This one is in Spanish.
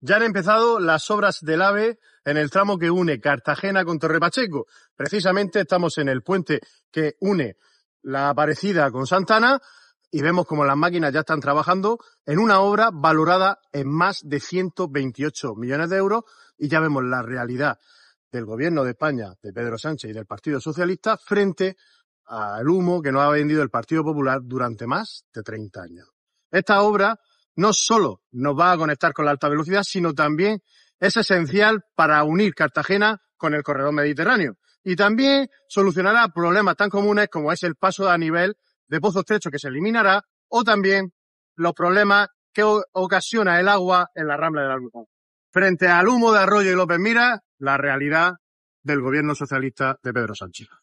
Ya han empezado las obras del AVE en el tramo que une Cartagena con Torrepacheco. Precisamente estamos en el puente que une La Aparecida con Santana y vemos como las máquinas ya están trabajando en una obra valorada en más de 128 millones de euros y ya vemos la realidad del gobierno de España, de Pedro Sánchez y del Partido Socialista frente al humo que nos ha vendido el Partido Popular durante más de 30 años. Esta obra no solo nos va a conectar con la alta velocidad, sino también es esencial para unir Cartagena con el corredor mediterráneo. Y también solucionará problemas tan comunes como es el paso a nivel de Pozo Estrecho, que se eliminará, o también los problemas que ocasiona el agua en la Rambla del Almudena. Frente al humo de Arroyo y López Miras, la realidad del gobierno socialista de Pedro Sánchez.